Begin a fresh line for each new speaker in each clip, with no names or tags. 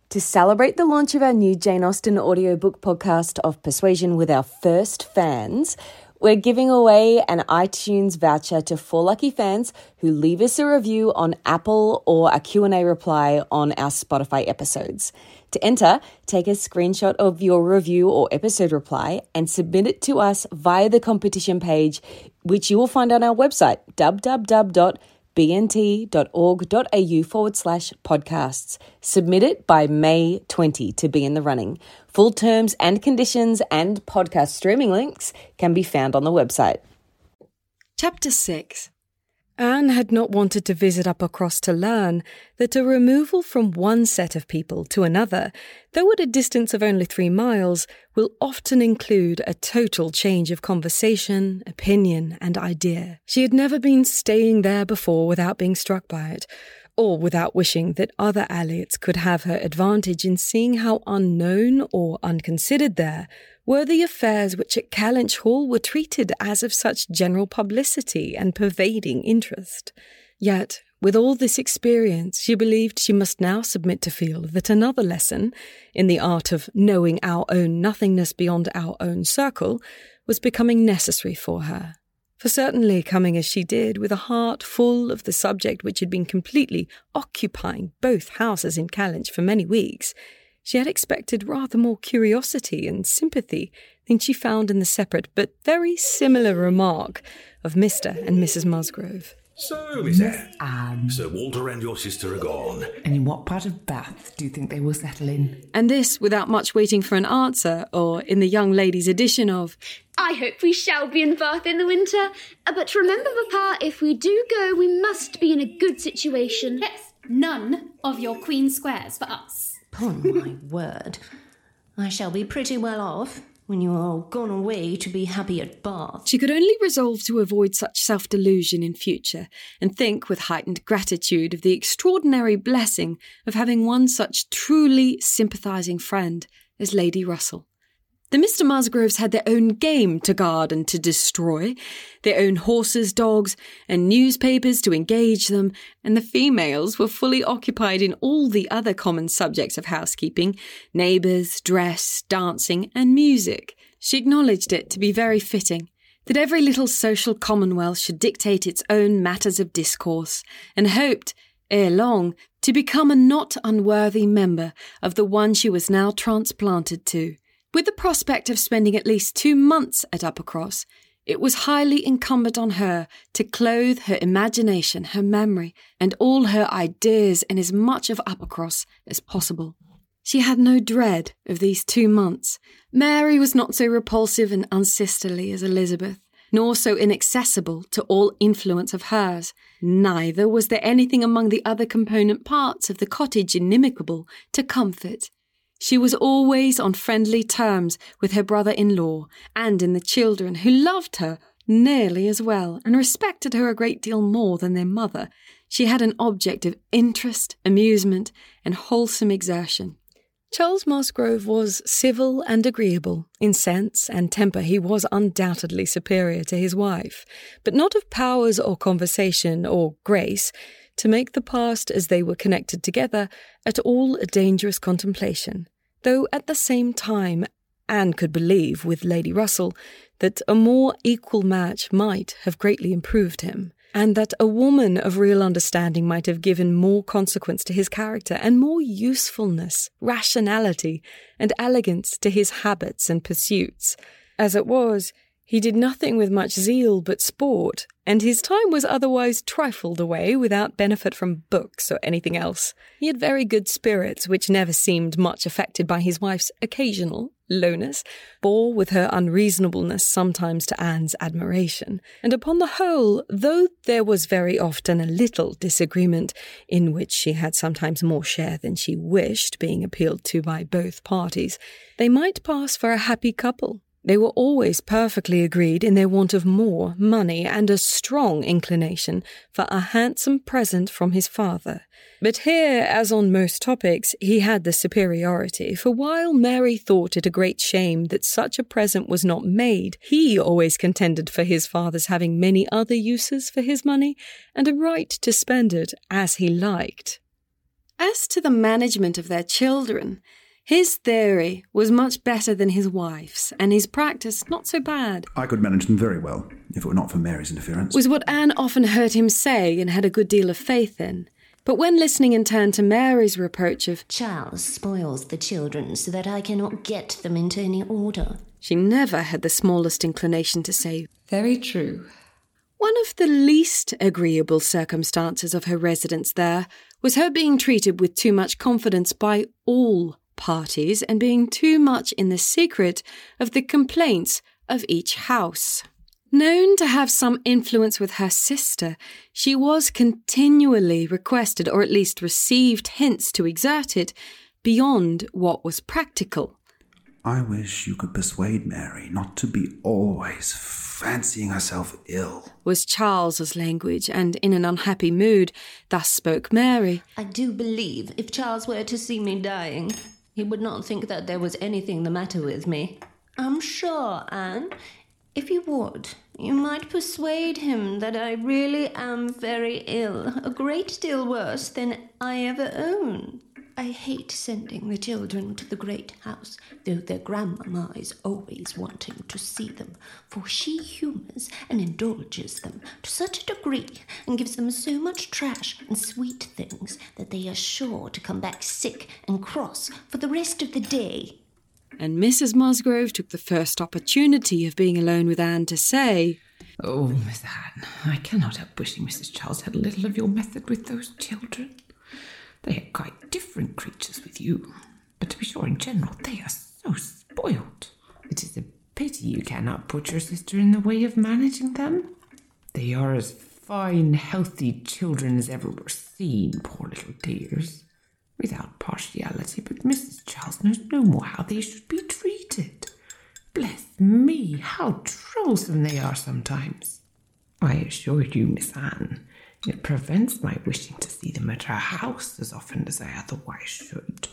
To celebrate the launch of our new Jane Austen audiobook podcast of Persuasion with our first fans, we're giving away an iTunes voucher to 4 lucky fans who leave us a review on Apple or a Q&A reply on our Spotify episodes. To enter, take a screenshot of your review or episode reply and submit it to us via the competition page, which you will find on our website, www.bnt.org.au/podcasts. Submit it by May 20 to be in the running. Full terms and conditions and podcast streaming links can be found on the website.
Chapter 6. Anne had not wanted to visit Uppercross to learn that a removal from one set of people to another, though at a distance of only 3 miles, will often include a total change of conversation, opinion, and idea. She had never been staying there before without being struck by it, or without wishing that other Elliots could have her advantage in seeing how unknown or unconsidered there were the affairs which at Kellynch Hall were treated as of such general publicity and pervading interest. Yet, with all this experience, she believed she must now submit to feel that another lesson, in the art of knowing our own nothingness beyond our own circle, was becoming necessary for her. For certainly, coming as she did, with a heart full of the subject which had been completely occupying both houses in Kellynch for many weeks, she had expected rather more curiosity and sympathy than she found in the separate but very similar remark of Mr. and Mrs. Musgrove.
So, Miss Anne, Sir Walter and your sister are gone.
And in what part of Bath do you think they will settle in?
And this without much waiting for an answer, or in the young lady's edition of,
I hope we shall be in Bath in the winter. But remember, Papa, if we do go, we must be in a good situation.
Yes, none of your Queen Squares for us.
Upon my word, I shall be pretty well off when you are all gone away to be happy at Bath.
She could only resolve to avoid such self-delusion in future, and think with heightened gratitude of the extraordinary blessing of having one such truly sympathising friend as Lady Russell. The Mr. Musgroves had their own game to guard and to destroy, their own horses, dogs, and newspapers to engage them, and the females were fully occupied in all the other common subjects of housekeeping, neighbours, dress, dancing, and music. She acknowledged it to be very fitting that every little social commonwealth should dictate its own matters of discourse, and hoped, ere long, to become a not unworthy member of the one she was now transplanted to. With the prospect of spending at least 2 months at Uppercross, it was highly incumbent on her to clothe her imagination, her memory, and all her ideas in as much of Uppercross as possible. She had no dread of these 2 months. Mary was not so repulsive and unsisterly as Elizabeth, nor so inaccessible to all influence of hers. Neither was there anything among the other component parts of the cottage inimical to comfort. She was always on friendly terms with her brother-in-law and in the children, who loved her nearly as well and respected her a great deal more than their mother. She had an object of interest, amusement, and wholesome exertion. Charles Musgrove was civil and agreeable. In sense and temper he was undoubtedly superior to his wife, but not of powers or conversation or grace to make the past as they were connected together at all a dangerous contemplation, though at the same time Anne could believe with Lady Russell that a more equal match might have greatly improved him, and that a woman of real understanding might have given more consequence to his character and more usefulness, rationality, and elegance to his habits and pursuits. As it was, he did nothing with much zeal but sport, and his time was otherwise trifled away without benefit from books or anything else. He had very good spirits, which never seemed much affected by his wife's occasional lowness, bore with her unreasonableness sometimes to Anne's admiration, and upon the whole, though there was very often a little disagreement, in which she had sometimes more share than she wished, being appealed to by both parties, they might pass for a happy couple. They were always perfectly agreed in their want of more money and a strong inclination for a handsome present from his father. But here, as on most topics, he had the superiority, for while Mary thought it a great shame that such a present was not made, he always contended for his father's having many other uses for his money and a right to spend it as he liked. As to the management of their children, his theory was much better than his wife's, and his practice not so bad.
I could manage them very well, if it were not for Mary's interference.
Was what Anne often heard him say and had a good deal of faith in. But when listening in turn to Mary's reproach of
Charles spoils the children so that I cannot get them into any order,
she never had the smallest inclination to say,
Very true.
one of the least agreeable circumstances of her residence there was her being treated with too much confidence by all parties and being too much in the secret of the complaints of each house. Known to have some influence with her sister, she was continually requested, or at least received hints to exert it, beyond what was practical.
I wish you could persuade Mary not to be always fancying herself ill,
was Charles's language, and in an unhappy mood, thus spoke Mary.
I do believe if Charles were to see me dying, he would not think that there was anything the matter with me. I'm sure, Anne, if you would, you might persuade him that I really am very ill, a great deal worse than I ever own. I hate sending the children to the great house, though their grandmamma is always wanting to see them, for she humours and indulges them to such a degree and gives them so much trash and sweet things that they are sure to come back sick and cross for the rest of the day.
And Mrs. Musgrove took the first opportunity of being alone with Anne to say,
Oh, Miss Anne, I cannot help wishing Mrs. Charles had a little of your method with those children. They are quite different creatures with you, but to be sure, in general, they are so spoilt. It is a pity you cannot put your sister in the way of managing them. They are as fine, healthy children as ever were seen, poor little dears. Without partiality, but Mrs. Charles knows no more how they should be treated. Bless me, how troublesome they are sometimes. I assure you, Miss Anne, it prevents my wishing to see them at our house as often as I otherwise should.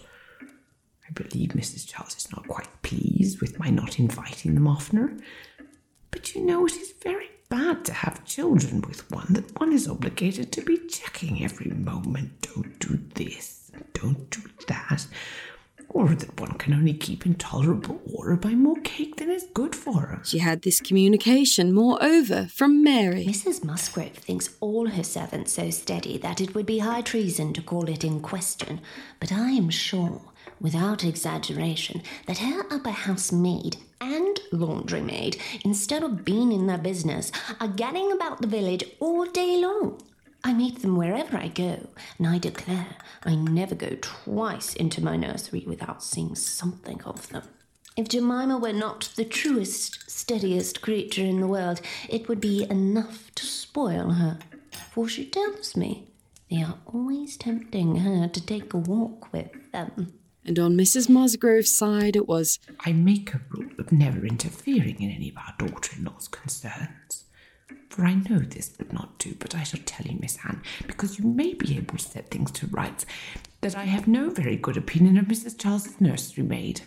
I believe Mrs. Charles is not quite pleased with my not inviting them oftener. But you know, it is very bad to have children with one that one is obligated to be checking every moment. Don't do this, and don't do that. Or that one can only keep in tolerable order by more cake than is good for her.
She had this communication, moreover, from Mary.
Mrs. Musgrove thinks all her servants so steady that it would be high treason to call it in question, but I am sure, without exaggeration, that her upper house maid and laundry maid, instead of being in their business, are gadding about the village all day long. I meet them wherever I go, and I declare I never go twice into my nursery without seeing something of them. If Jemima were not the truest, steadiest creature in the world, it would be enough to spoil her, for she tells me they are always tempting her to take a walk with them.
And on Mrs. Musgrove's side it was,
I make a rule of never interfering in any of our daughter-in-law's concerns. For I know this would not do, but I shall tell you, Miss Anne, because you may be able to set things to rights, that I have no very good opinion of Mrs. Charles's nursery maid.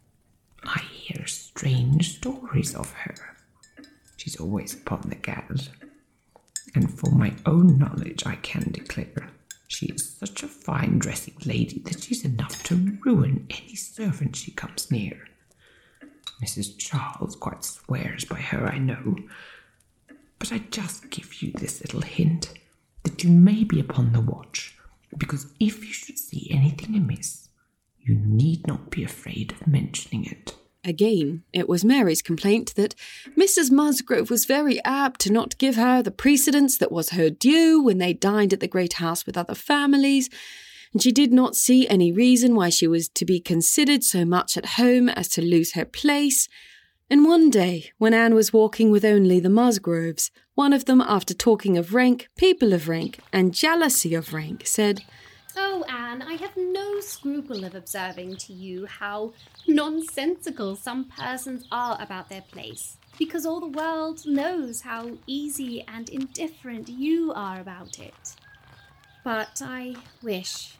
I hear strange stories of her. She's always upon the gad. And for my own knowledge, I can declare she is such a fine dressing lady that she's enough to ruin any servant she comes near. Mrs. Charles quite swears by her, I know. But I just give you this little hint, that you may be upon the watch, because if you should see anything amiss, you need not be afraid of mentioning it.
Again, it was Mary's complaint that Mrs. Musgrove was very apt to not give her the precedence that was her due when they dined at the great house with other families, and she did not see any reason why she was to be considered so much at home as to lose her place. And one day, when Anne was walking with only the Musgroves, one of them, after talking of rank, people of rank, and jealousy of rank, said,
Oh, Anne, I have no scruple of observing to you how nonsensical some persons are about their place, because all the world knows how easy and indifferent you are about it. But I wish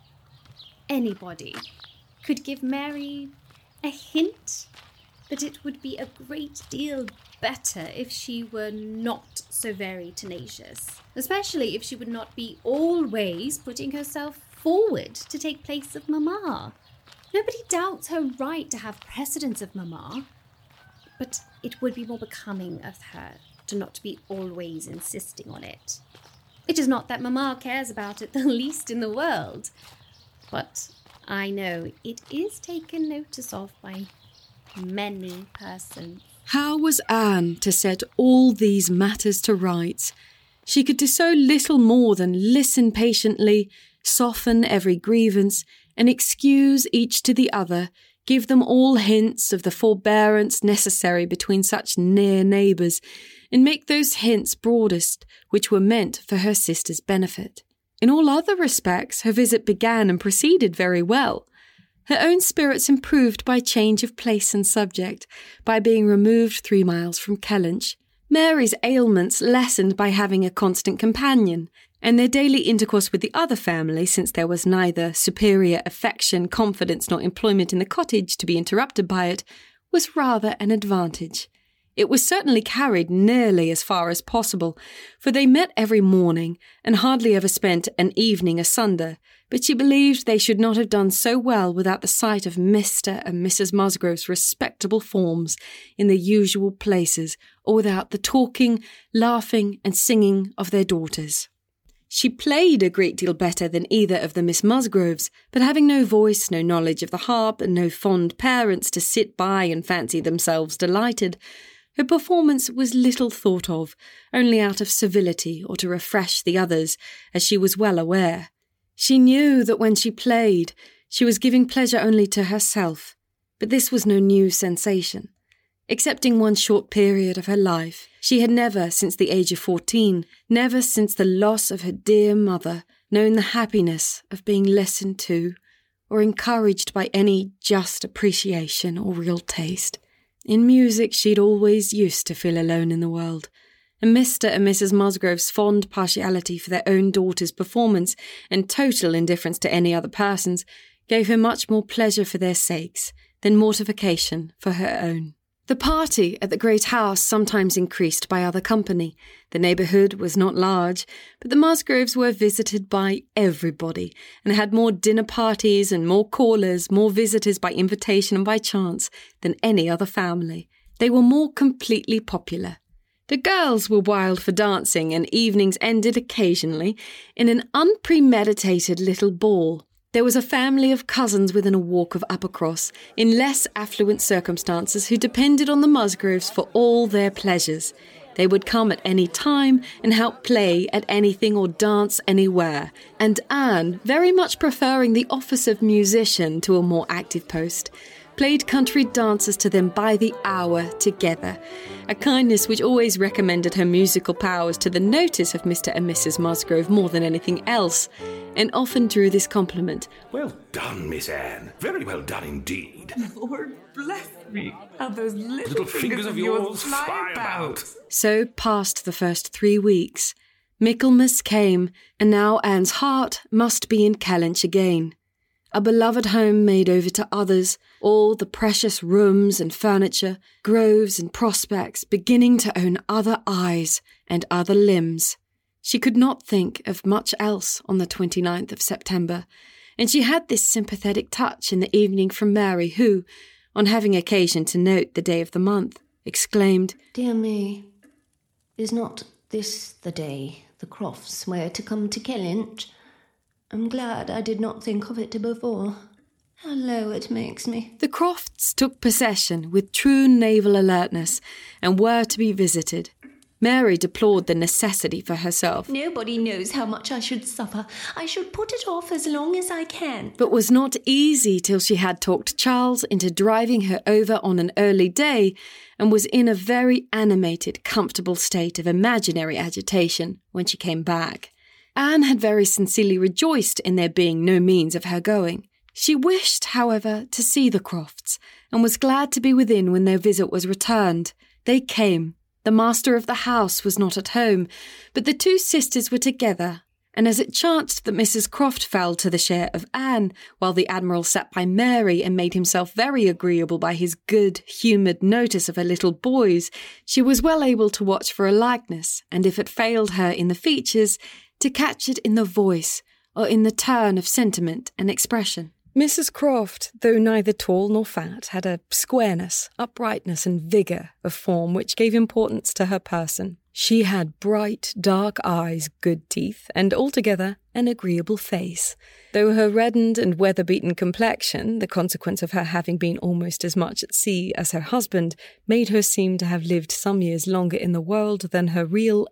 anybody could give Mary a hint that it would be a great deal better if she were not so very tenacious, especially if she would not be always putting herself forward to take place of Mamma. Nobody doubts her right to have precedence of Mamma, but it would be more becoming of her to not be always insisting on it. It is not that Mamma cares about it the least in the world, but I know it is taken notice of by many persons.
How was Anne to set all these matters to rights? She could do so little more than listen patiently, soften every grievance, and excuse each to the other, give them all hints of the forbearance necessary between such near neighbours, and make those hints broadest which were meant for her sister's benefit. In all other respects, her visit began and proceeded very well. Her own spirits improved by change of place and subject, by being removed 3 miles from Kellynch. Mary's ailments lessened by having a constant companion, and their daily intercourse with the other family, since there was neither superior affection, confidence, nor employment in the cottage to be interrupted by it, was rather an advantage. It was certainly carried nearly as far as possible, for they met every morning and hardly ever spent an evening asunder, but she believed they should not have done so well without the sight of Mr. and Mrs. Musgrove's respectable forms in the usual places, or without the talking, laughing, and singing of their daughters. She played a great deal better than either of the Miss Musgroves, but having no voice, no knowledge of the harp, and no fond parents to sit by and fancy themselves delighted, her performance was little thought of, only out of civility or to refresh the others, as she was well aware. She knew that when she played, she was giving pleasure only to herself, but this was no new sensation. Excepting one short period of her life, she had never, since the age of 14, never since the loss of her dear mother, known the happiness of being listened to or encouraged by any just appreciation or real taste. In music she'd always used to feel alone in the world, and Mr. and Mrs. Musgrove's fond partiality for their own daughter's performance and total indifference to any other person's gave her much more pleasure for their sakes than mortification for her own. The party at the great house sometimes increased by other company. The neighbourhood was not large, but the Musgroves were visited by everybody, and had more dinner parties and more callers, more visitors by invitation and by chance than any other family. They were more completely popular. The girls were wild for dancing, and evenings ended occasionally in an unpremeditated little ball. There was a family of cousins within a walk of Uppercross, in less affluent circumstances, who depended on the Musgroves for all their pleasures. They would come at any time and help play at anything or dance anywhere, and Anne, very much preferring the office of musician to a more active post, played country dances to them by the hour together, a kindness which always recommended her musical powers to the notice of Mr. and Mrs. Musgrove more than anything else, and often drew this compliment.
Well done, Miss Anne. Very well done indeed.
Lord bless me, how those
Little fingers of yours fly about.
So passed the first 3 weeks. Michaelmas came, and now Anne's heart must be in Kellynch again. A beloved home made over to others, all the precious rooms and furniture, groves and prospects beginning to own other eyes and other limbs. She could not think of much else on the 29th of September, and she had this sympathetic touch in the evening from Mary, who, on having occasion to note the day of the month, exclaimed,
"Dear me, is not this the day the Crofts were to come to Kellynch? I'm glad I did not think of it before. How low it makes me."
The Crofts took possession with true naval alertness, and were to be visited. Mary deplored the necessity for herself,
"Nobody knows how much I should suffer. I should put it off as long as I can."
but was not easy till she had talked Charles into driving her over on an early day, and was in a very animated, comfortable state of imaginary agitation when she came back. Anne had very sincerely rejoiced in there being no means of her going. She wished, however, to see the Crofts, and was glad to be within when their visit was returned. They came. The master of the house was not at home, but the 2 sisters were together, and as it chanced that Mrs. Croft fell to the share of Anne, while the Admiral sat by Mary and made himself very agreeable by his good-humoured notice of her little boys, she was well able to watch for a likeness, and if it failed her in the features, to catch it in the voice, or in the turn of sentiment and expression. Mrs. Croft, though neither tall nor fat, had a squareness, uprightness and vigour of form which gave importance to her person. She had bright, dark eyes, good teeth, and altogether an agreeable face, though her reddened and weather-beaten complexion, the consequence of her having been almost as much at sea as her husband, made her seem to have lived some years longer in the world than her real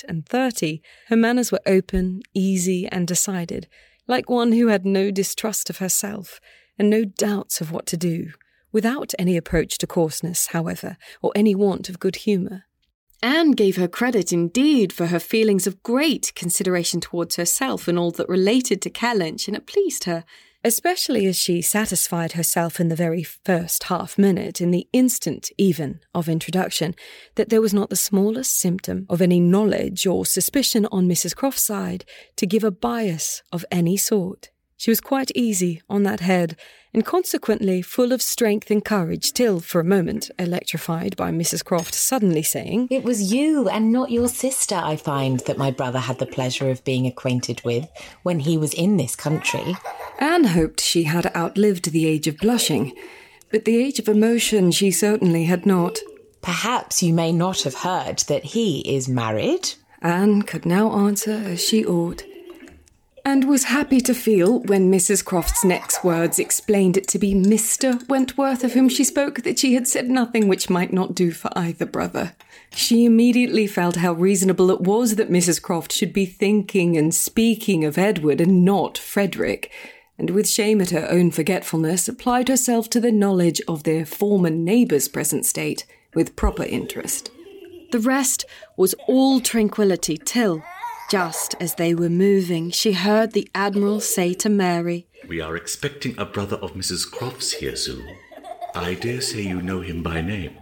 38. Her manners were open, easy, and decided, like one who had no distrust of herself, and no doubts of what to do, without any approach to coarseness, however, or any want of good humour. Anne gave her credit indeed for her feelings of great consideration towards herself and all that related to Kellynch, and it pleased her, especially as she satisfied herself in the very first half-minute, in the instant even of introduction, that there was not the smallest symptom of any knowledge or suspicion on Mrs. Croft's side to give a bias of any sort. She was quite easy on that head, and consequently full of strength and courage, till, for a moment, electrified by Mrs. Croft suddenly saying,
"It was you and not your sister, I find, that my brother had the pleasure of being acquainted with when he was in this country."
Anne hoped she had outlived the age of blushing, but the age of emotion she certainly had not.
"Perhaps you may not have heard that he is married?"
Anne could now answer as she ought, and was happy to feel, when Mrs. Croft's next words explained it to be Mr. Wentworth of whom she spoke, that she had said nothing which might not do for either brother. She immediately felt how reasonable it was that Mrs. Croft should be thinking and speaking of Edward and not Frederick, and with shame at her own forgetfulness, applied herself to the knowledge of their former neighbour's present state with proper interest. The rest was all tranquillity till, just as they were moving, she heard the Admiral say to Mary,
"We are expecting a brother of Mrs. Croft's here soon. I dare say you know him by name."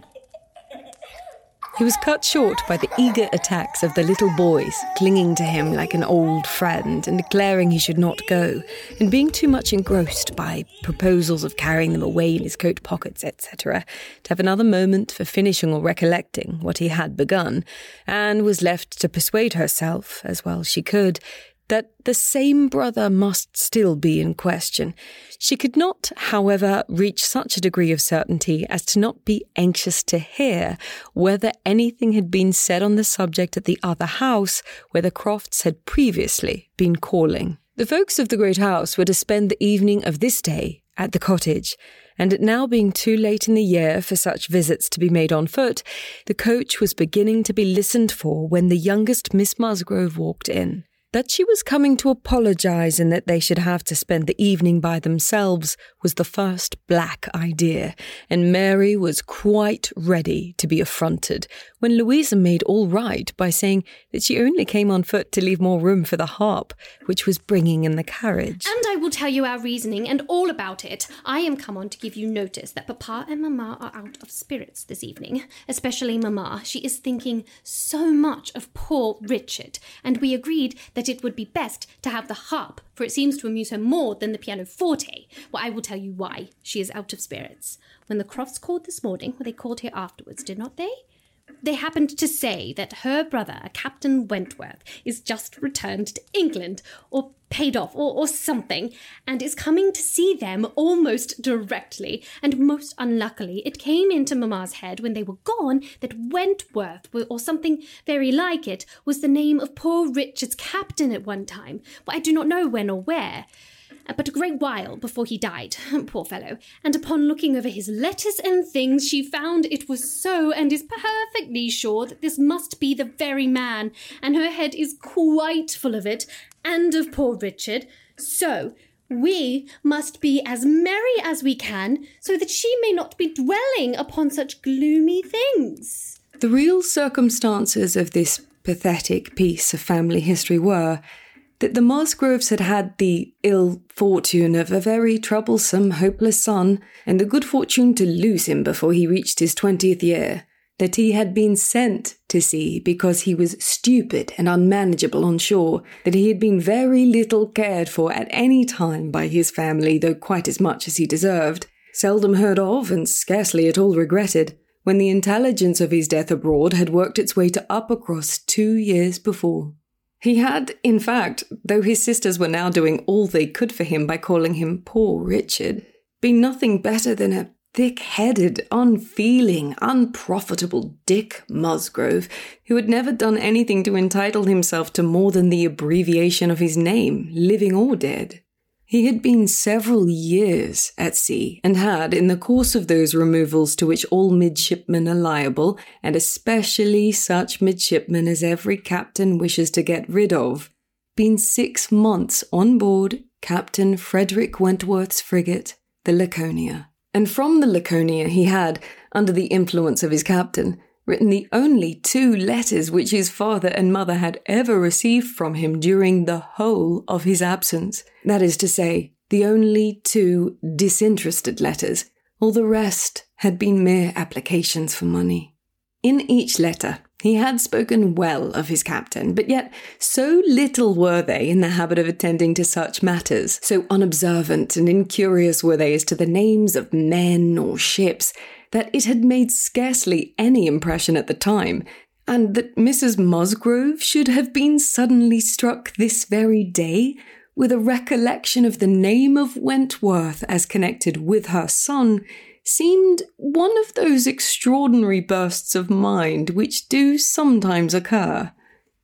He was cut short by the eager attacks of the little boys, clinging to him like an old friend and declaring he should not go, and being too much engrossed by proposals of carrying them away in his coat pockets, etc., to have another moment for finishing or recollecting what he had begun. Anne was left to persuade herself, as well as she could, that the same brother must still be in question. She could not, however, reach such a degree of certainty as to not be anxious to hear whether anything had been said on the subject at the other house where the Crofts had previously been calling. The folks of the great house were to spend the evening of this day at the cottage, and it now being too late in the year for such visits to be made on foot, the coach was beginning to be listened for when the youngest Miss Musgrove walked in. That she was coming to apologise and that they should have to spend the evening by themselves was the first black idea, and Mary was quite ready to be affronted when Louisa made all right by saying that she only came on foot to leave more room for the harp, which was bringing in the carriage.
"And I will tell you our reasoning and all about it. I am come on to give you notice that Papa and Mamma are out of spirits this evening, especially Mamma. She is thinking so much of poor Richard, and we agreed that it would be best to have the harp, for it seems to amuse her more than the pianoforte. Well, I will tell you why she is out of spirits. When the Crofts called this morning, well, they called here afterwards, did not they? They happened to say that her brother, Captain Wentworth, is just returned to England, or paid off, or something, and is coming to see them almost directly. And most unluckily, it came into Mamma's head when they were gone that Wentworth, or something very like it, was the name of poor Richard's captain at one time. Well, I do not know when or where, but a great while before he died, poor fellow, and upon looking over his letters and things, she found it was so, and is perfectly sure that this must be the very man, and her head is quite full of it, and of poor Richard. So we must be as merry as we can, so that she may not be dwelling upon such gloomy things."
The real circumstances of this pathetic piece of family history were that the Musgroves had had the ill fortune of a very troublesome, hopeless son, and the good fortune to lose him before he reached his 20th year, that he had been sent to sea because he was stupid and unmanageable on shore, that he had been very little cared for at any time by his family, though quite as much as he deserved, seldom heard of and scarcely at all regretted, when the intelligence of his death abroad had worked its way to Uppercross 2 years before. He had, in fact, though his sisters were now doing all they could for him by calling him poor Richard, been nothing better than a thick-headed, unfeeling, unprofitable Dick Musgrove, who had never done anything to entitle himself to more than the abbreviation of his name, living or dead. He had been several years at sea, and had, in the course of those removals to which all midshipmen are liable, and especially such midshipmen as every captain wishes to get rid of, been 6 months on board Captain Frederick Wentworth's frigate, the Laconia. And from the Laconia he had, under the influence of his captain, written the only 2 letters which his father and mother had ever received from him during the whole of his absence. That is to say, the only 2 disinterested letters. All the rest had been mere applications for money. In each letter, he had spoken well of his captain, but yet so little were they in the habit of attending to such matters, so unobservant and incurious were they as to the names of men or ships, that it had made scarcely any impression at the time, and that Mrs. Musgrove should have been suddenly struck this very day with a recollection of the name of Wentworth as connected with her son seemed one of those extraordinary bursts of mind which do sometimes occur.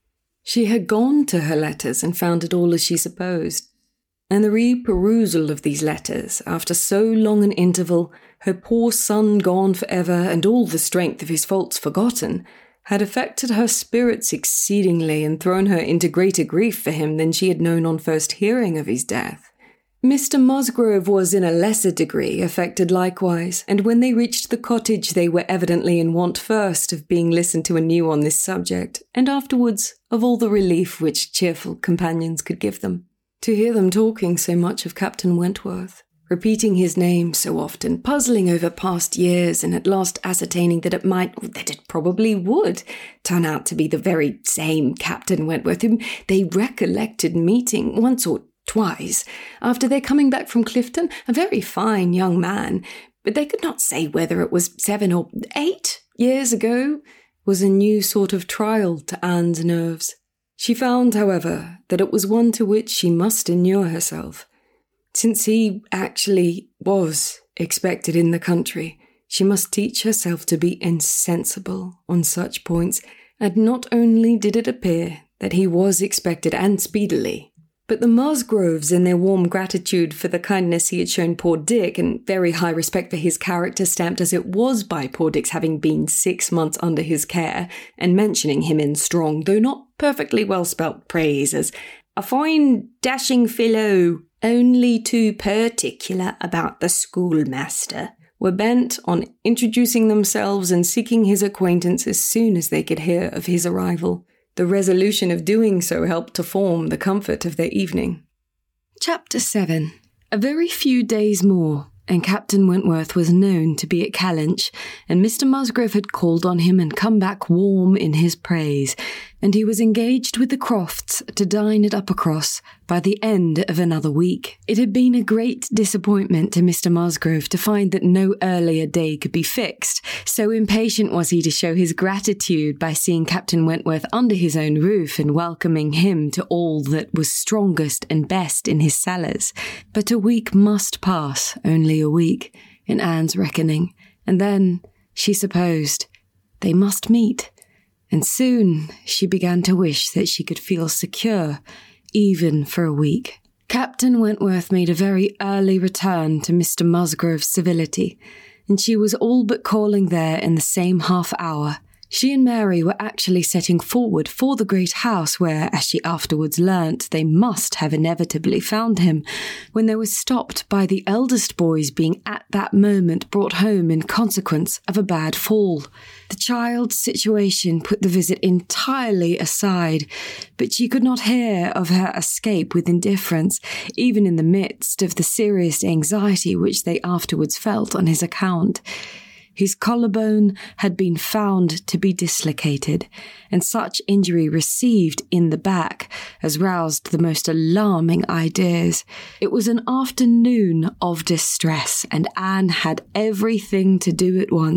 She had gone to her letters and found it all as she supposed, and the re-perusal of these letters, after so long an interval, her poor son gone for ever and all the strength of his faults forgotten, had affected her spirits exceedingly and thrown her into greater grief for him than she had known on first hearing of his death. Mr. Musgrove was in a lesser degree affected likewise, and when they reached the cottage they were evidently in want first of being listened to anew on this subject, and afterwards of all the relief which cheerful companions could give them. To hear them talking so much of Captain Wentworth, repeating his name so often, puzzling over past years, and at last ascertaining that it probably would turn out to be the very same Captain Wentworth whom they recollected meeting once or twice, after their coming back from Clifton, a very fine young man, but they could not say whether it was 7 or 8 years ago, was a new sort of trial to Anne's nerves. She found, however, that it was one to which she must inure herself. Since he actually was expected in the country, she must teach herself to be insensible on such points, and not only did it appear that he was expected and speedily, but the Musgroves, in their warm gratitude for the kindness he had shown poor Dick, and very high respect for his character, stamped as it was by poor Dick's having been 6 months under his care, and mentioning him in strong, though not perfectly well-spelt praise, as a fine dashing fellow, only too particular about the schoolmaster, were bent on introducing themselves and seeking his acquaintance as soon as they could hear of his arrival. The resolution of doing so helped to form the comfort of their evening. Chapter 7. A very few days more, and Captain Wentworth was known to be at Kellynch, and Mr. Musgrove had called on him and come back warm in his praise, and he was engaged with the Crofts to dine at Uppercross by the end of another week. It had been a great disappointment to Mr. Musgrove to find that no earlier day could be fixed, so impatient was he to show his gratitude by seeing Captain Wentworth under his own roof and welcoming him to all that was strongest and best in his cellars. But a week must pass, only a week, in Anne's reckoning, and then, she supposed, they must meet. And soon she began to wish that she could feel secure, even for a week. Captain Wentworth made a very early return to Mr. Musgrove's civility, and she was all but calling there in the same half hour. She and Mary were actually setting forward for the great house where, as she afterwards learnt, they must have inevitably found him, when they were stopped by the eldest boy's being at that moment brought home in consequence of a bad fall. The child's situation put the visit entirely aside, but she could not hear of her escape with indifference, even in the midst of the serious anxiety which they afterwards felt on his account. His collarbone had been found to be dislocated, and such injury received in the back as roused the most alarming ideas. It was an afternoon of distress, and Anne had everything to do at once,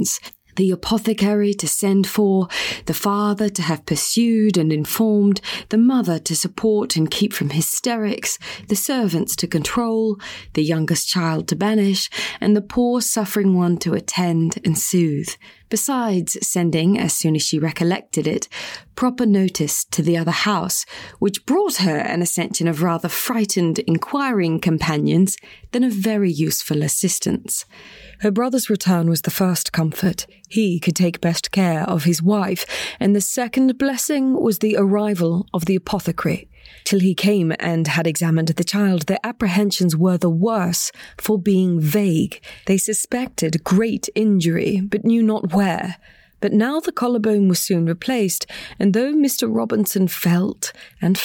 the apothecary to send for, the father to have pursued and informed, the mother to support and keep from hysterics, the servants to control, the youngest child to banish, and the poor suffering one to attend and soothe, besides sending, as soon as she recollected it, proper notice to the other house, which brought her an accession of rather frightened inquiring companions than of very useful assistants. Her brother's return was the first comfort. He could take best care of his wife, and the second blessing was the arrival of the apothecary. Till he came and had examined the child, their apprehensions were the worse for being vague. They suspected great injury, but knew not where. But now the collarbone was soon replaced, and though Mr. Robinson felt and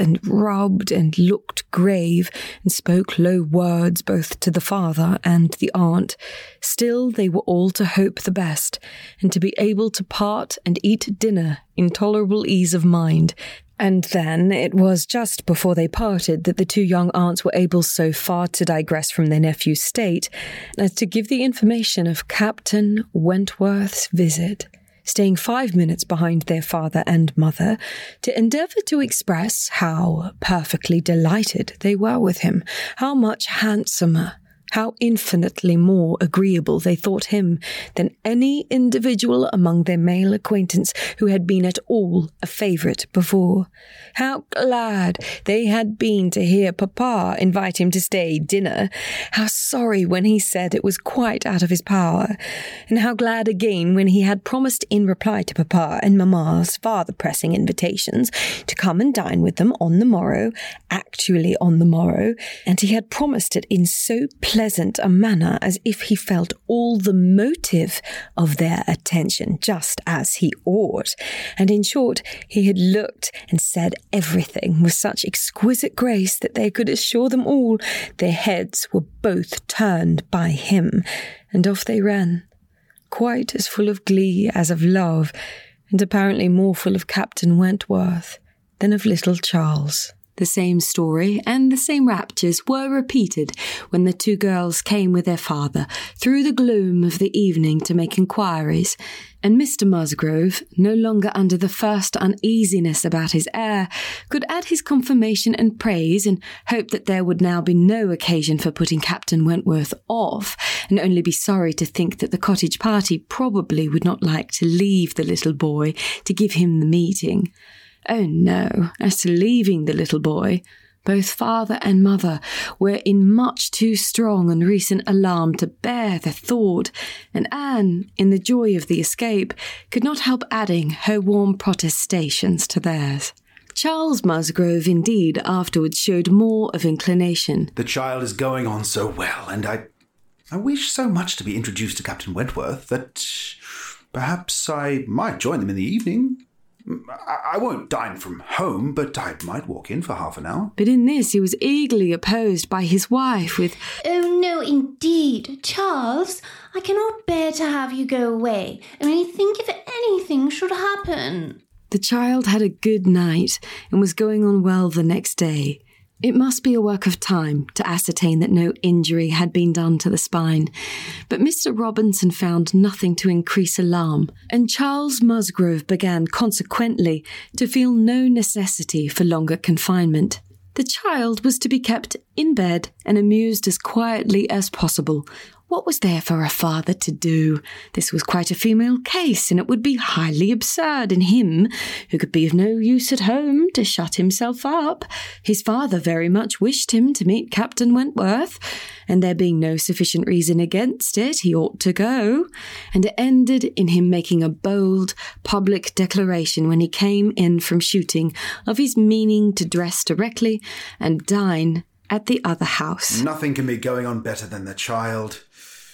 rubbed and looked grave and spoke low words both to the father and the aunt, still they were all to hope the best, and to be able to part and eat dinner in tolerable ease of mind. And then it was just before they parted that the two young aunts were able so far to digress from their nephew's state as to give the information of Captain Wentworth's visit, staying 5 minutes behind their father and mother, to endeavour to express how perfectly delighted they were with him, how much handsomer, how infinitely more agreeable they thought him than any individual among their male acquaintance who had been at all a favourite before. How glad they had been to hear Papa invite him to stay dinner, how sorry when he said it was quite out of his power, and how glad again when he had promised in reply to Papa and Mamma's farther pressing invitations to come and dine with them on the morrow, actually on the morrow, and he had promised it in so pleasant a manner as if he felt all the motive of their attention, just as he ought. And in short, he had looked and said everything with such exquisite grace that they could assure them all their heads were both turned by him, and off they ran, quite as full of glee as of love, and apparently more full of Captain Wentworth than of little Charles. The same story and the same raptures were repeated when the two girls came with their father through the gloom of the evening to make inquiries, and Mr. Musgrove, no longer under the first uneasiness about his heir, could add his confirmation and praise and hope that there would now be no occasion for putting Captain Wentworth off, and only be sorry to think that the cottage party probably would not like to leave the little boy to give him the meeting. Oh no, as to leaving the little boy, both father and mother were in much too strong and recent alarm to bear the thought, and Anne, in the joy of the escape, could not help adding her warm protestations to theirs. Charles Musgrove, indeed, afterwards showed more of inclination.
The child is going on so well, and I wish so much to be introduced to Captain Wentworth that perhaps I might join them in the evening. I won't dine from home, but I might walk in for half an hour.
But in this he was eagerly opposed by his wife with,
"Oh, no, indeed, Charles, I cannot bear to have you go away. Only think if anything should happen."
The child had a good night and was going on well the next day. It must be a work of time to ascertain that no injury had been done to the spine, but Mr. Robinson found nothing to increase alarm, and Charles Musgrove began consequently to feel no necessity for longer confinement. The child was to be kept in bed and amused as quietly as possible. What was there for a father to do? This was quite a female case, and it would be highly absurd in him, who could be of no use at home, to shut himself up. His father very much wished him to meet Captain Wentworth, and there being no sufficient reason against it, he ought to go, and it ended in him making a bold public declaration when he came in from shooting of his meaning to dress directly and dine at the other house.
Nothing can be going on better than the child.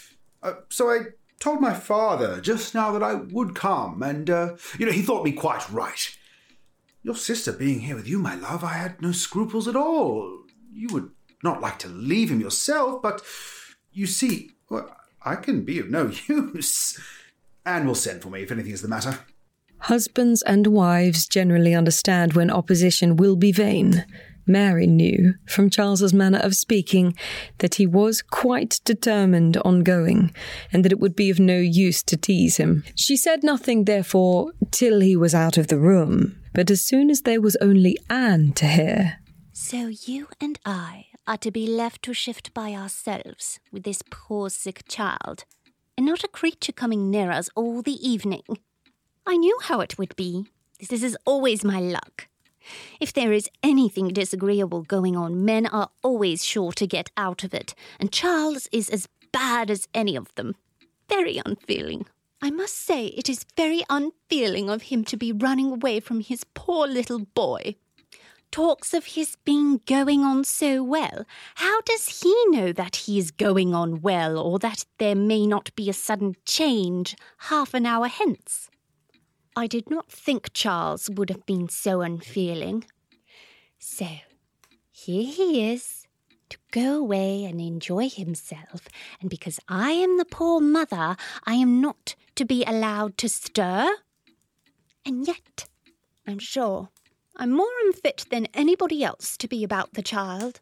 So I told my father just now that I would come, and, he thought me quite right. Your sister being here with you, my love, I had no scruples at all. You would not like to leave him yourself, but you see, I can be of no use. Anne will send for me if anything is the matter.
Husbands and wives generally understand when opposition will be vain. Mary knew, from Charles's manner of speaking, that he was quite determined on going, and that it would be of no use to tease him. She said nothing, therefore, till he was out of the room, but as soon as there was only Anne to hear.
So you and I are to be left to shift by ourselves with this poor sick child, and not a creature coming near us all the evening. I knew how it would be. This is always my luck. If there is anything disagreeable going on, men are always sure to get out of it, and Charles is as bad as any of them. Very unfeeling. I must say it is very unfeeling of him to be running away from his poor little boy. Talks of his being going on so well. How does he know that he is going on well, or that there may not be a sudden change half an hour hence? I did not think Charles would have been so unfeeling. So, here he is, to go away and enjoy himself, and because I am the poor mother, I am not to be allowed to stir? And yet, I'm sure, I'm more unfit than anybody else to be about the child.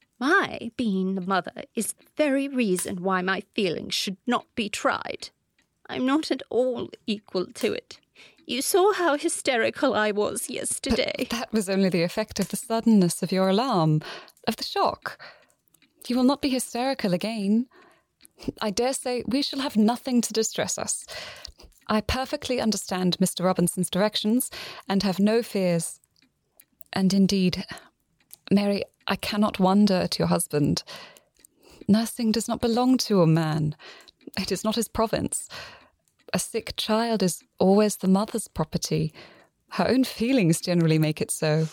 My being the mother is the very reason why my feelings should not be tried. I'm not at all equal to it. You saw how hysterical I was yesterday.
But that was only the effect of the suddenness of your alarm, of the shock. You will not be hysterical again. I dare say we shall have nothing to distress us. I perfectly understand Mr. Robinson's directions and have no fears. And indeed, Mary, I cannot wonder at your husband. Nursing does not belong to a man. It is not his province. A sick child is always the mother's property. Her own feelings generally make it so.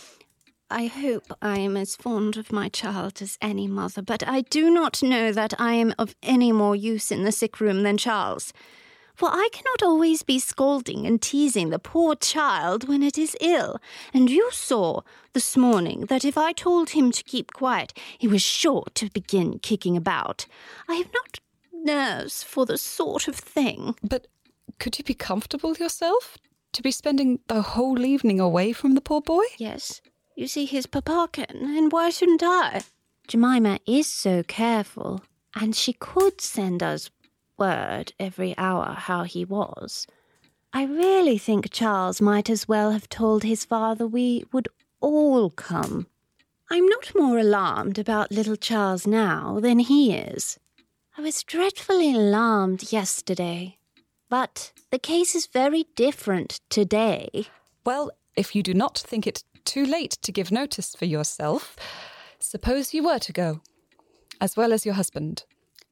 I hope I am as fond of my child as any mother, but I do not know that I am of any more use in the sick room than Charles. For I cannot always be scolding and teasing the poor child when it is ill. And you saw this morning that if I told him to keep quiet, he was sure to begin kicking about. I have not nerves for the sort of thing.
But could you be comfortable yourself? To be spending the whole evening away from the poor boy?
Yes. You see, his papa can, and why shouldn't I? Jemima is so careful, and she could send us word every hour how he was. I really think Charles might as well have told his father we would all come. I'm not more alarmed about little Charles now than he is. I was dreadfully alarmed yesterday. But the case is very different today.
Well, if you do not think it too late to give notice for yourself, suppose you were to go, as well as your husband.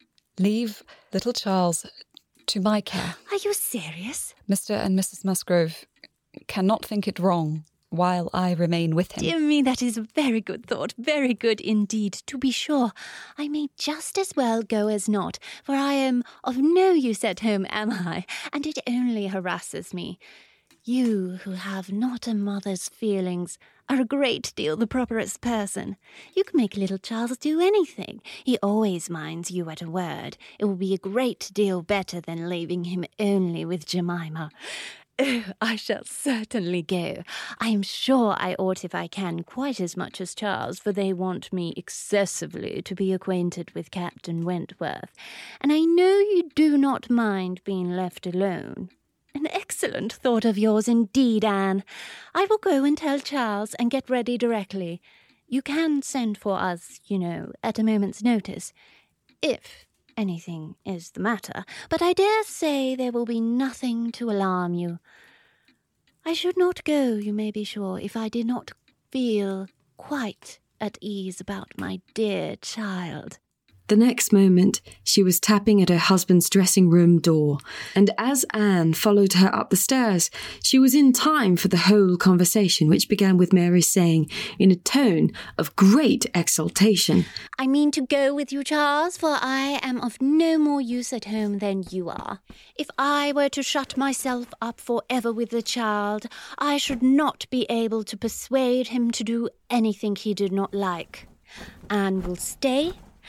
Leave little Charles to my care.
Are you serious?
Mr. and Mrs. Musgrove cannot think it wrong while I remain with him.
Dear me, that is a very good thought, very good indeed. To be sure, I may just as well go as not, for I am of no use at home, am I? And it only harasses me. You, who have not a mother's feelings, are a great deal the properest person. You can make little Charles do anything. He always minds you at a word. It will be a great deal better than leaving him only with Jemima. Oh, I shall certainly go. I am sure I ought, if I can, quite as much as Charles, for they want me excessively to be acquainted with Captain Wentworth, and I know you do not mind being left alone. An excellent thought of yours indeed, Anne. I will go and tell Charles and get ready directly. You can send for us, you know, at a moment's notice, if anything is the matter, but I dare say there will be nothing to alarm you. I should not go, you may be sure, if I did not feel quite at ease about my dear child.
The next moment, she was tapping at her husband's dressing-room door, and as Anne followed her up the stairs, she was in time for the whole conversation, which began with Mary saying, in a tone of great exultation,
I mean to go with you, Charles, for I am of no more use at home than you are. If I were to shut myself up for ever with the child, I should not be able to persuade him to do anything he did not like. Anne will stay,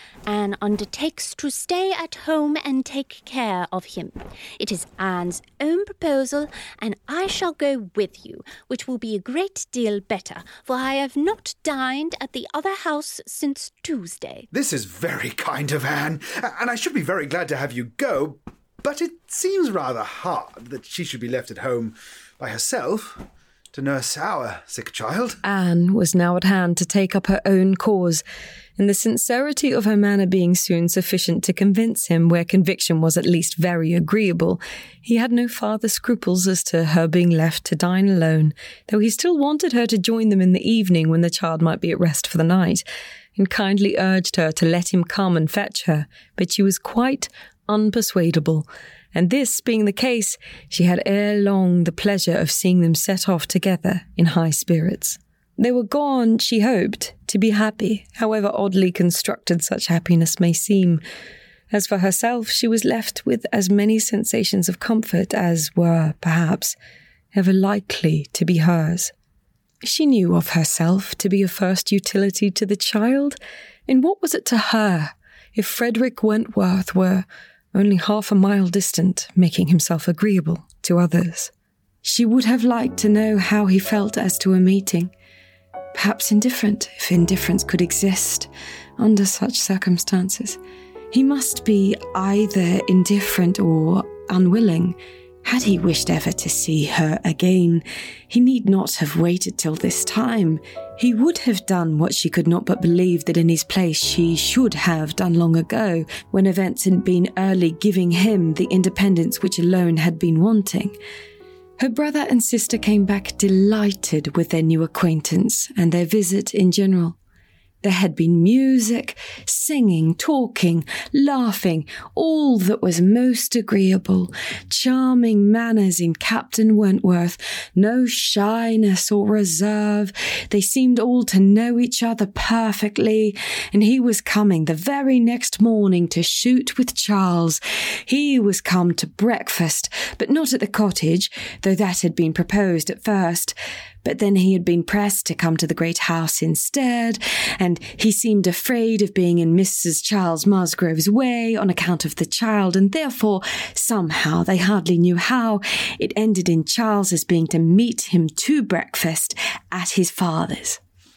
Anne undertakes to stay at home and take care of him. It is Anne's own proposal, and I shall go with you, which will be a great deal better, for I have not dined at the other house since Tuesday.
This is very kind of Anne, and I should be very glad to have you go, but it seems rather hard that she should be left at home by herself to nurse our sick child.
Anne was now at hand to take up her own cause, and the sincerity of her manner being soon sufficient to convince him, where conviction was at least very agreeable, he had no farther scruples as to her being left to dine alone, though he still wanted her to join them in the evening when the child might be at rest for the night, and kindly urged her to let him come and fetch her, but she was quite unpersuadable. And this being the case, she had ere long the pleasure of seeing them set off together in high spirits. They were gone, she hoped, to be happy, however oddly constructed such happiness may seem. As for herself, she was left with as many sensations of comfort as were, perhaps, ever likely to be hers. She knew of herself to be of first utility to the child, and what was it to her if Frederick Wentworth were only half a mile distant, making himself agreeable to others? She would have liked to know how he felt as to a meeting. Perhaps indifferent, if indifference could exist under such circumstances. He must be either indifferent or unwilling. Had he wished ever to see her again, he need not have waited till this time. He would have done what she could not but believe that in his place she should have done long ago, when events had been early giving him the independence which alone had been wanting. Her brother and sister came back delighted with their new acquaintance and their visit in general. There had been music, singing, talking, laughing, all that was most agreeable, charming manners in Captain Wentworth, no shyness or reserve. They seemed all to know each other perfectly, and he was coming the very next morning to shoot with Charles. He was come to breakfast, but not at the cottage, though that had been proposed at first. But then he had been pressed to come to the great house instead, and he seemed afraid of being in Mrs. Charles Musgrove's way on account of the child, and therefore, somehow, they hardly knew how, it ended in Charles's being to meet him to breakfast at his father's.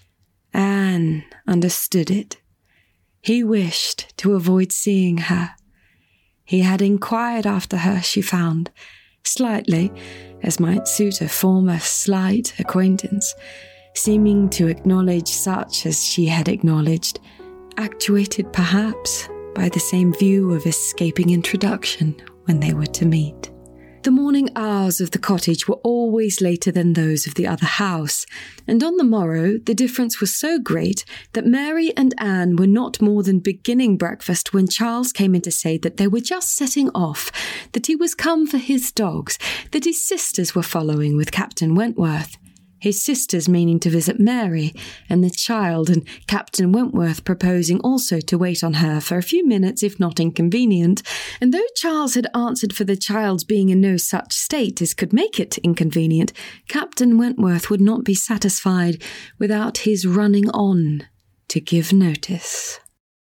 Anne understood it. He wished to avoid seeing her. He had inquired after her, she found, slightly, as might suit a former slight acquaintance, seeming to acknowledge such as she had acknowledged, actuated perhaps by the same view of escaping introduction when they were to meet. The morning hours of the cottage were always later than those of the other house, and on the morrow the difference was so great that Mary and Anne were not more than beginning breakfast when Charles came in to say that they were just setting off, that he was come for his dogs, that his sisters were following with Captain Wentworth. His sisters meaning to visit Mary and the child, and Captain Wentworth proposing also to wait on her for a few minutes if not inconvenient, and though Charles had answered for the child's being in no such state as could make it inconvenient, Captain Wentworth would not be satisfied without his running on to give notice.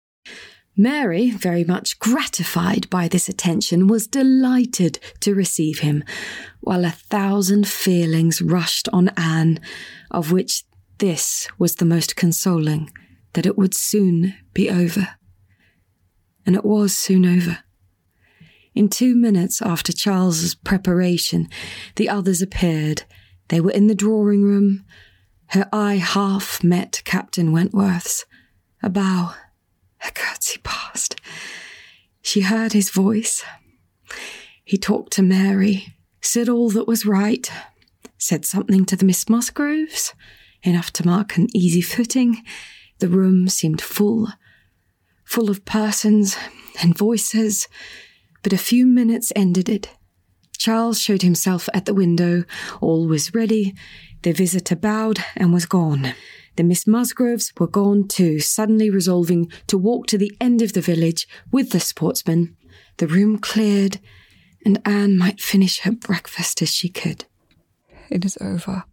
Mary, very much gratified by this attention, was delighted to receive him, while 1,000 feelings rushed on Anne, of which this was the most consoling, that it would soon be over. And it was soon over. In 2 minutes after Charles's preparation, the others appeared. They were in the drawing-room. Her eye half met Captain Wentworth's. A bow. A curtsy passed. She heard his voice. He talked to Mary, said all that was right, said something to the Miss Musgroves, enough to mark an easy footing. The room seemed full of persons and voices, but a few minutes ended it. Charles showed himself at the window. All was ready. The visitor bowed and was gone. The Miss Musgroves were gone too, suddenly resolving to walk to the end of the village with the sportsmen. The room cleared, and Anne might finish her breakfast as she could.
It is over.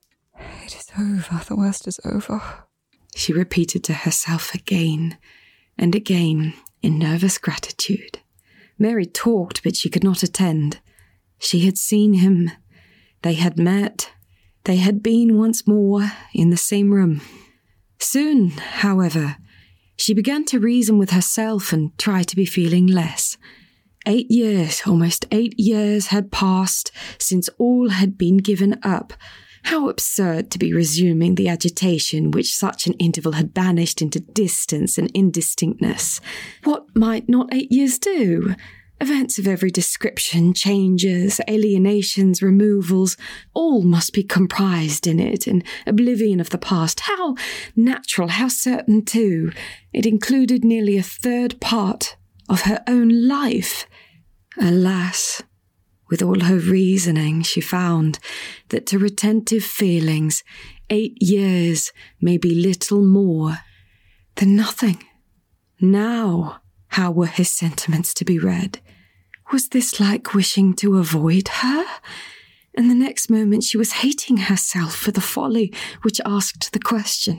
It is over. The worst is over,
she repeated to herself again, and again in nervous gratitude. Mary talked, but she could not attend. She had seen him. They had met. They had been once more in the same room. Soon, however, she began to reason with herself and try to be feeling less. 8 years, almost 8 years had passed since all had been given up. How absurd to be resuming the agitation which such an interval had banished into distance and indistinctness. What might not 8 years do? Events of every description, changes, alienations, removals, all must be comprised in it, in oblivion of the past. How natural, how certain too. It included nearly a third part of her own life. Alas, with all her reasoning, she found that to retentive feelings, 8 years may be little more than nothing. Now, how were his sentiments to be read? Was this like wishing to avoid her? And the next moment she was hating herself for the folly which asked the question.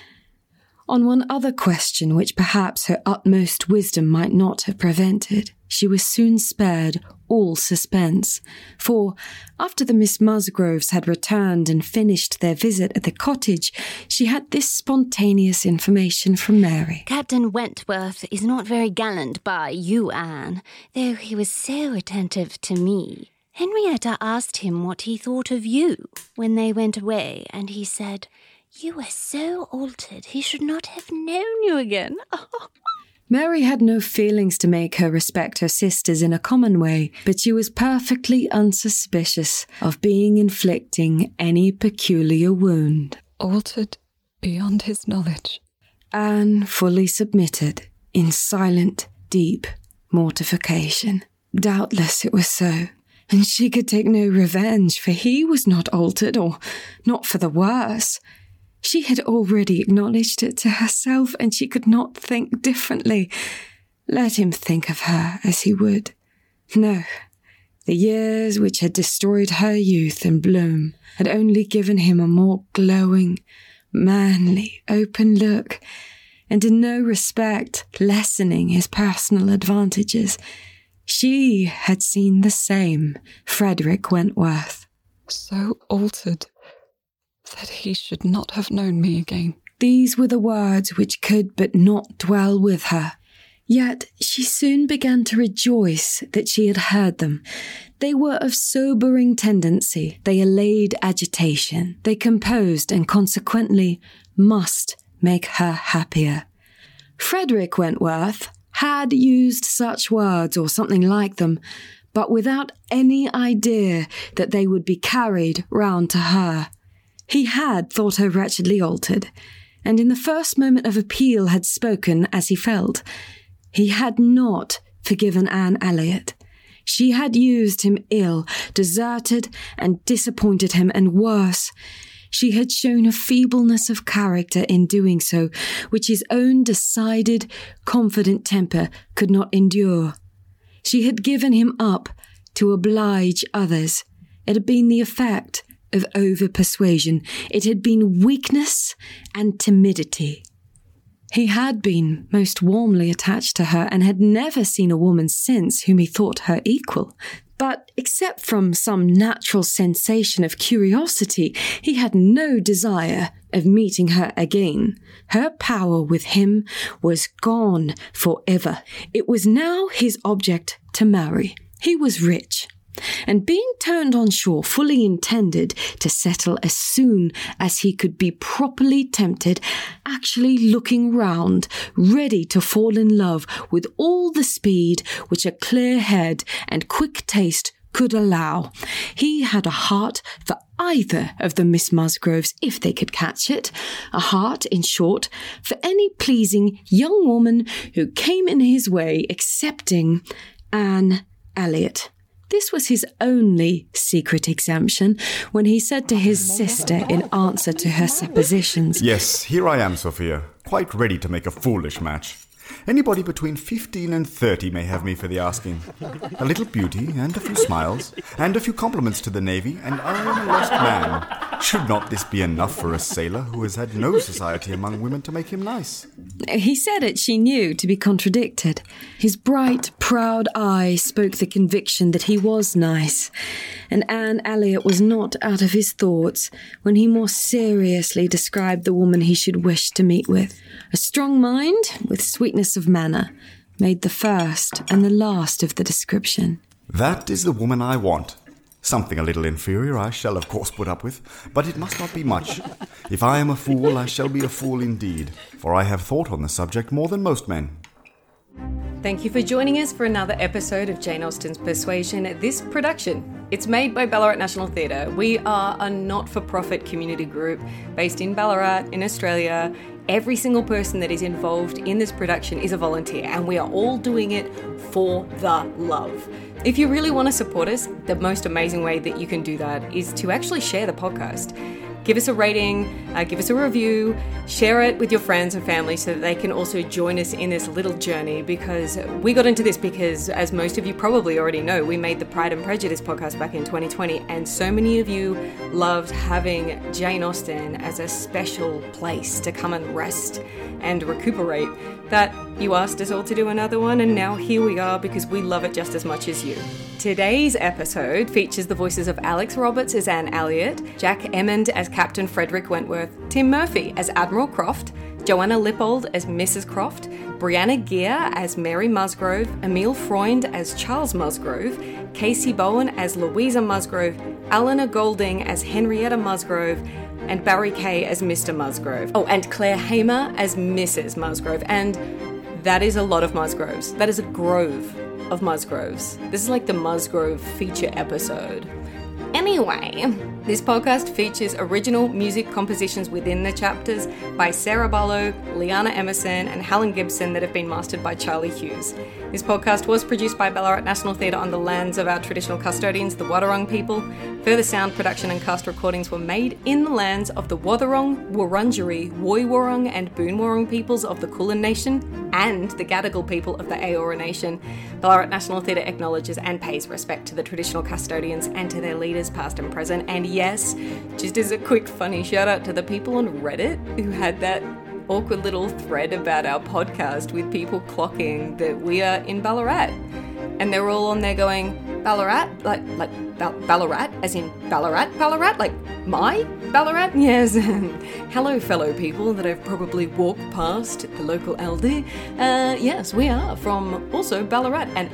On one other question, which perhaps her utmost wisdom might not have prevented, she was soon spared all suspense, for after the Miss Musgroves had returned and finished their visit at the cottage, she had this spontaneous information from Mary.
Captain Wentworth is not very gallant by you, Anne, though he was so attentive to me. Henrietta asked him what he thought of you when they went away, and he said, "You were so altered, he should not have known you again."
Mary had no feelings to make her respect her sisters in a common way, but she was perfectly unsuspicious of being inflicting any peculiar wound.
Altered beyond his knowledge.
Anne fully submitted, in silent, deep mortification. Doubtless it was so, and she could take no revenge, for he was not altered, or not for the worse. She had already acknowledged it to herself, and she could not think differently. Let him think of her as he would. No, the years which had destroyed her youth and bloom had only given him a more glowing, manly, open look, and in no respect lessening his personal advantages. She had seen the same Frederick Wentworth.
So altered that he should not have known me again.
These were the words which could but not dwell with her. Yet she soon began to rejoice that she had heard them. They were of sobering tendency. They allayed agitation. They composed and consequently must make her happier. Frederick Wentworth had used such words or something like them, but without any idea that they would be carried round to her. He had thought her wretchedly altered, and in the first moment of appeal had spoken as he felt. He had not forgiven Anne Elliot. She had used him ill, deserted and disappointed him, and worse, she had shown a feebleness of character in doing so, which his own decided, confident temper could not endure. She had given him up to oblige others. It had been the effect of over-persuasion. It had been weakness and timidity. He had been most warmly attached to her and had never seen a woman since whom he thought her equal. But except from some natural sensation of curiosity, he had no desire of meeting her again. Her power with him was gone forever. It was now his object to marry. He was rich, and being turned on shore fully intended to settle as soon as he could be properly tempted, actually looking round, ready to fall in love with all the speed which a clear head and quick taste could allow. He had a heart for either of the Miss Musgroves, if they could catch it, a heart, in short, for any pleasing young woman who came in his way, excepting Anne Elliot. This was his only secret exemption when he said to his sister in answer to her suppositions,
"Yes, here I am, Sophia, quite ready to make a foolish match. Anybody between 15 and 30 may have me for the asking. A little beauty, and a few smiles, and a few compliments to the Navy, and I am a lost man. Should not this be enough for a sailor who has had no society among women to make him nice?
He said it, she knew, to be contradicted. His bright, proud eye spoke the conviction that he was nice, and Anne Elliot was not out of his thoughts when he more seriously described the woman he should wish to meet with. A strong mind, with sweetness of manner, made the first and the last of the description.
That is the woman I want. Something a little inferior I shall of course put up with, but it must not be much. If I am a fool, I shall be a fool indeed, for I have thought on the subject more than most men.
Thank you for joining us for another episode of Jane Austen's Persuasion, this production. It's made by Ballarat National Theatre. We are a not-for-profit community group based in Ballarat, in Australia. Every single person that is involved in this production is a volunteer, and we are all doing it for the love. If you really want to support us, the most amazing way that you can do that is to actually share the podcast. Give us a rating, give us a review, share it with your friends and family so that they can also join us in this little journey, because we got into this because, as most of you probably already know, we made the Pride and Prejudice podcast back in 2020, and so many of you loved having Jane Austen as a special place to come and rest and recuperate that you asked us all to do another one, and now here we are because we love it just as much as you. Today's episode features the voices of Alex Roberts as Anne Elliot, Jack Emmond as Captain Frederick Wentworth, Tim Murphy as Admiral Croft, Joanna Lippold as Mrs. Croft, Brianna Gear as Mary Musgrove, Emile Freund as Charles Musgrove, Casey Bowen as Louisa Musgrove, Eleanor Golding as Henrietta Musgrove, and Barry Kay as Mr. Musgrove. Oh, and Claire Hamer as Mrs. Musgrove. And that is a lot of Musgroves. That is a grove of Musgroves. This is like the Musgrove feature episode. Anyway, this podcast features original music compositions within the chapters by Sarah Barlow, Liana Emerson, and Helen Gibson that have been mastered by Charlie Hughes. This podcast was produced by Ballarat National Theatre on the lands of our traditional custodians, the Wadawurrung people. Further sound production and cast recordings were made in the lands of the Wadawurrung, Wurundjeri, Woiwurrung, and Boonwurrung peoples of the Kulin Nation and the Gadigal people of the Eora Nation. Ballarat National Theatre acknowledges and pays respect to the traditional custodians and to their leaders, past and present. And yes, just as a quick funny shout out to the people on Reddit who had that awkward little thread about our podcast with people clocking that we are in Ballarat. And they're all on there going, Ballarat? Like Ballarat? As in Ballarat? Like my Ballarat? Yes. Hello, fellow people that I've probably walked past the local LD. Yes, we are from also Ballarat. And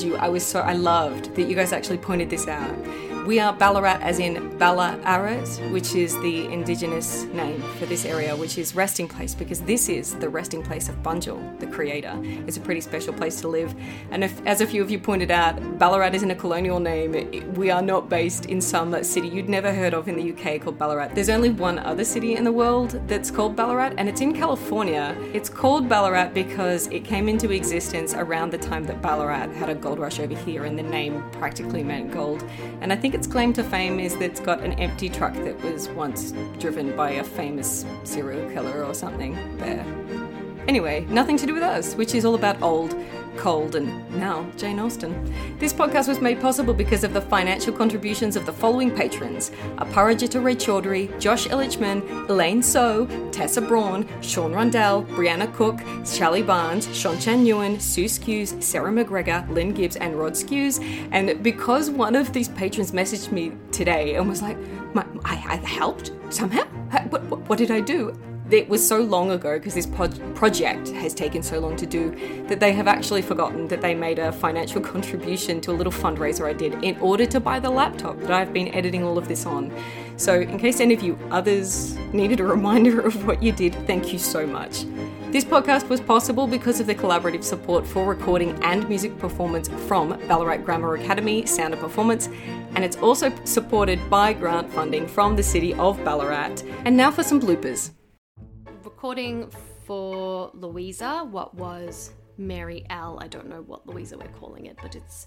I loved that you guys actually pointed this out. We are Ballarat as in Ballarat, which is the indigenous name for this area, which is resting place, because this is the resting place of Bunjil, the creator. It's a pretty special place to live. And as a few of you pointed out, Ballarat isn't a colonial name. We are not based in some city you'd never heard of in the UK called Ballarat. There's only one other city in the world that's called Ballarat, and it's in California. It's called Ballarat because it came into existence around the time that Ballarat had a gold rush over here, and the name practically meant gold. And I think its claim to fame is that it's got an empty truck that was once driven by a famous serial killer or something there. Anyway, nothing to do with us, which is all about old, cold, and now Jane Austen. This podcast was made possible because of the financial contributions of the following patrons: Aparajita Ray Chaudhry, Josh Illichman, Elaine So, Tessa Braun, Sean Rundell, Brianna Cook, Charlie Barnes, Sean Chan Ewan, Sue Skews, Sarah McGregor, Lynn Gibbs, and Rod Skews. And because one of these patrons messaged me today and was like, I helped somehow? What did I do? It was so long ago, because this project has taken so long to do, that they have actually forgotten that they made a financial contribution to a little fundraiser I did in order to buy the laptop that I've been editing all of this on. So in case any of you others needed a reminder of what you did, thank you so much. This podcast was possible because of the collaborative support for recording and music performance from Ballarat Grammar Academy Sound and Performance, and it's also supported by grant funding from the city of Ballarat. And now for some bloopers. Recording for Louisa, what was Mary L. I don't know what Louisa we're calling it, but it's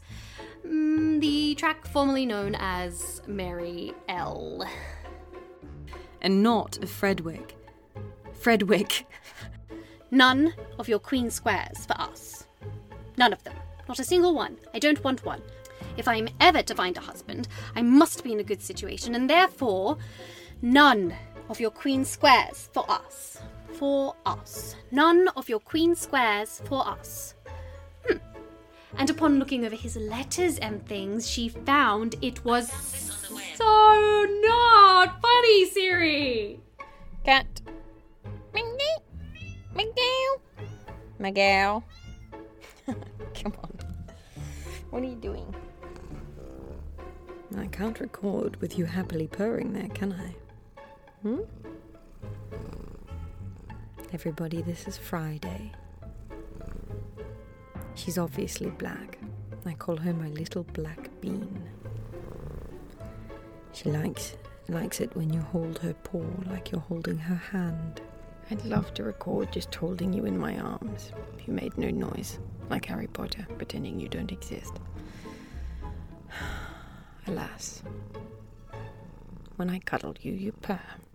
the track formerly known as Mary L. And not of Fredwick. Fredwick.
None of your queen squares for us. None of them. Not a single one. I don't want one. If I am ever to find a husband, I must be in a good situation, and therefore None of your queen squares for us. For us. None of your queen squares for us. And upon looking over his letters and things, she found it was so not funny, Siri.
Cat. Miguel. Come on. What are you doing?
I can't record with you happily purring there, can I? Everybody, this is Friday. She's obviously black. I call her my little black bean. She likes it when you hold her paw like you're holding her hand. I'd love to record just holding you in my arms if you made no noise, like Harry Potter, pretending you don't exist. Alas, when I cuddle you, you purr.